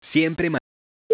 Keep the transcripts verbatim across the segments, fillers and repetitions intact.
Siempre ma-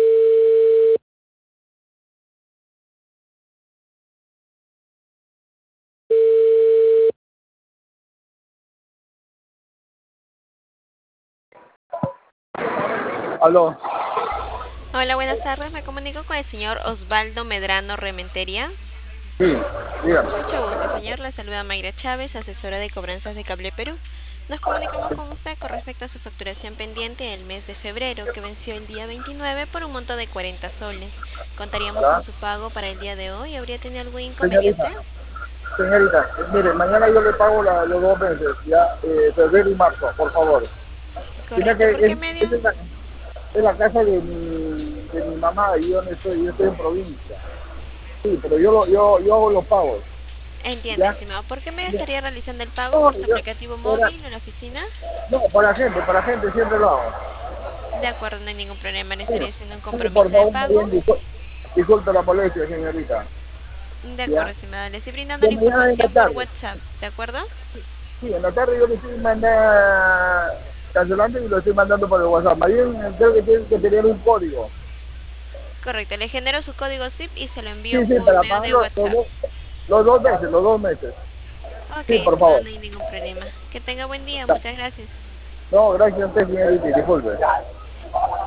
Aló, Hola, buenas tardes. Me comunico con el señor Osvaldo Medrano Rementería. sí, dígame. Mucho gusto, señor. La saluda Mayra Chávez, asesora de cobranzas de Cable Perú. Nos comunicamos con usted con respecto a su facturación pendiente del mes de febrero, que venció el día veintinueve por un monto de cuarenta soles. Contaríamos con ¿Ya? su pago para el día de hoy. ¿Habría tenido algún Señorita, inconveniente? señorita, eh, mire, mañana yo le pago la- los dos meses, ya, eh, febrero y marzo, por favor. Tiene Correcto. que, ¿Por qué es, medio? es en la, es la casa de mi, de mi mamá, y yo no estoy, yo estoy en provincia. Sí, pero yo, lo, yo, yo hago los pagos, Entiendo, ¿ya? estimado. ¿Por qué medio Ya. estaría realizando el pago? No, ¿Por su yo, aplicativo para, móvil en la oficina? no, para gente, para gente siempre lo hago. De acuerdo, no hay ningún problema. ¿Le Sí, estaría haciendo un sí, por compromiso de favor, me pago? bien, discul- disculpe la molestia, señorita, De acuerdo, ¿ya? estimado. Le estoy brindando De la mañana en la información por tarde. WhatsApp, ¿de acuerdo? Sí, en la tarde yo le estoy mandando cancelando y lo estoy mandando por el WhatsApp. Más bien creo que tiene que tener un código. Correcto, le genero su código zip y se lo Sí, envío sí, por para medio de pagarlo los WhatsApp. dos, los dos meses, los dos meses. Ok, Sí, por estimado, favor. no hay ningún problema. Que tenga buen día, Ya. muchas gracias. No, gracias a usted, señorita, disculpe.